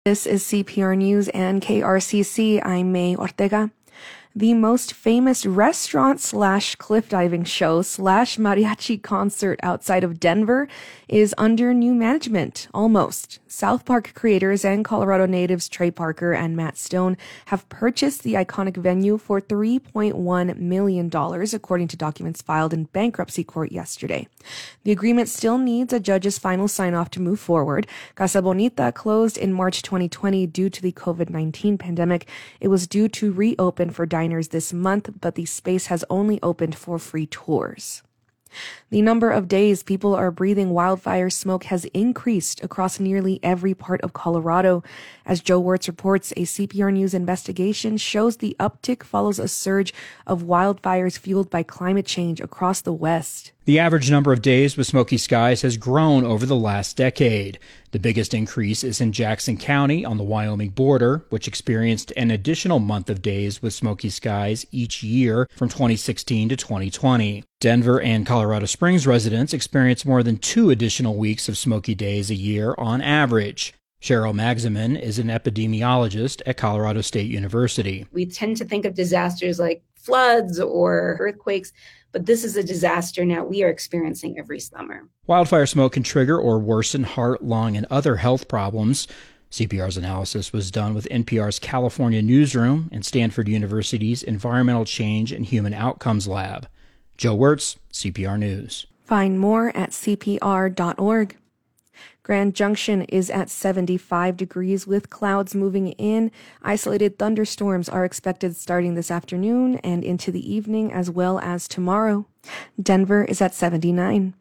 This is CPR News and KRCC. I'm May Ortega. The most famous restaurant/cliff diving show/mariachi concert outside of Denver is under new management, almost. South Park creators and Colorado natives Trey Parker and Matt Stone have purchased the iconic venue for $3.1 million, according to documents filed in bankruptcy court yesterday. The agreement still needs a judge's final sign-off to move forward. Casa Bonita closed in March 2020 due to the COVID-19 pandemic. It was due to reopen for diners this month, but the space has only opened for free tours. The number of days people are breathing wildfire smoke has increased across nearly every part of Colorado. As Joe Wirtz reports, a CPR News investigation shows the uptick follows a surge of wildfires fueled by climate change across the West. The average number of days with smoky skies has grown over the last decade. The biggest increase is in Jackson County on the Wyoming border, which experienced an additional month of days with smoky skies each year from 2016 to 2020. Denver and Colorado Springs residents experience more than 2 additional weeks of smoky days a year on average. Cheryl Magzaman is an epidemiologist at Colorado State University. We tend to think of disasters like floods or earthquakes, but this is a disaster now we are experiencing every summer. Wildfire smoke can trigger or worsen heart, lung, and other health problems. CPR's analysis was done with NPR's California Newsroom and Stanford University's Environmental Change and Human Outcomes Lab. Joe Wirtz, CPR News. Find more at cpr.org. Grand Junction is at 75 degrees with clouds moving in. Isolated thunderstorms are expected starting this afternoon and into the evening as well as tomorrow. Denver is at 79.